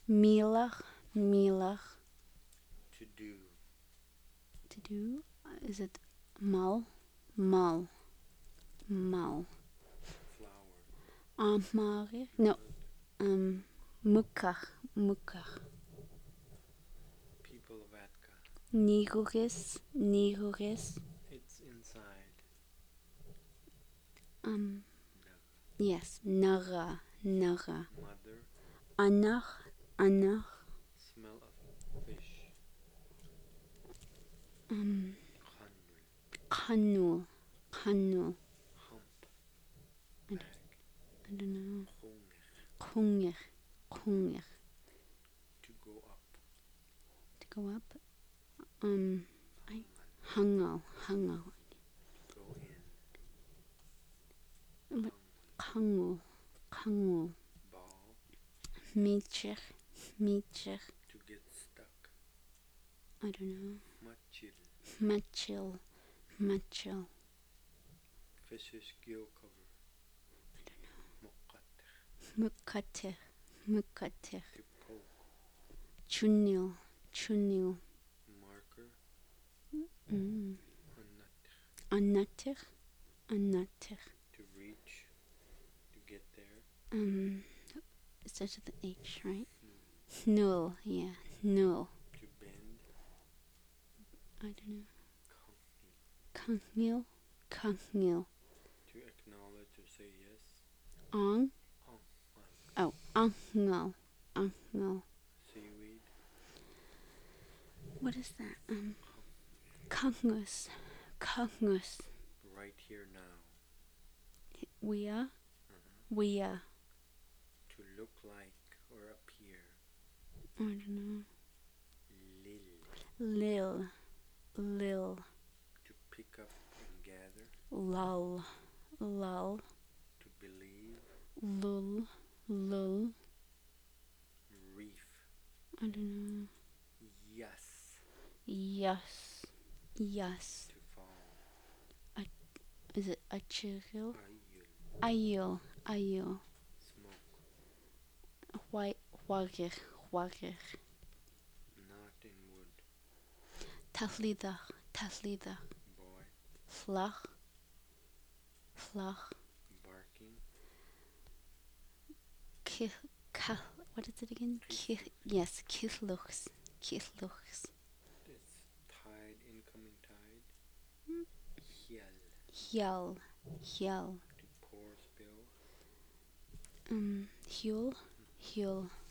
Milach, milach. To do. To do. Is it mal? Mal. Mal. Flower. Amare. No. Mukach. Mukach. People of Atka. Niruris. Niruris. It's inside. Um. Naga. Yes. Nara. Nara. Mother. Anach. Anach. Smell of fish. Um. Khanul. Kanul. Kanul. Hump. I Bag. don't know. Khungich. Kunger. Kunger. To go up. To go up. Hangal. Hangal. Hangal. To go in. Kangul. Kangul. Kangul. Ball. Meacher. Meacher. To get stuck. I don't know. Machil. Machil. Machil. Fish's gill cover. I don't know. Muqatter. Mukater. Mukater. To poke. Chunil. Chunil. Marker. Mm. Anatter. Anater. Anater. To reach. To get there. It starts with the H, right? Hmm. Null. Yeah. Null. To bend. I don't know. Kangil. Kangil. Kangil. To acknowledge or say yes. Ong. Angal. Oh. Angal. Angal. Seaweed. What is that? Kangil. Kangus. Kangus. Right here now. We are. Uh-huh. We are. To look like or appear. I don't know. Lil. Lil. Lil. To pick up and gather. Lull. Lull. To believe. Lull. Lull. Reef. I don't know. Yes. Yes. Yes. To fall. Is it Achiril? Ayul. Ayil. Ayil. Smoke. White. Wager. Wager. Not in wood. Taslida. Taslida. Boy. Flach. Flach. Barking. What is it again? Kisluch. Yes. Kisluchs. Kisluchs. It's tide, incoming tide. Hiel. Hjal. Hjal. To pour, spill. Hjul. Hjul.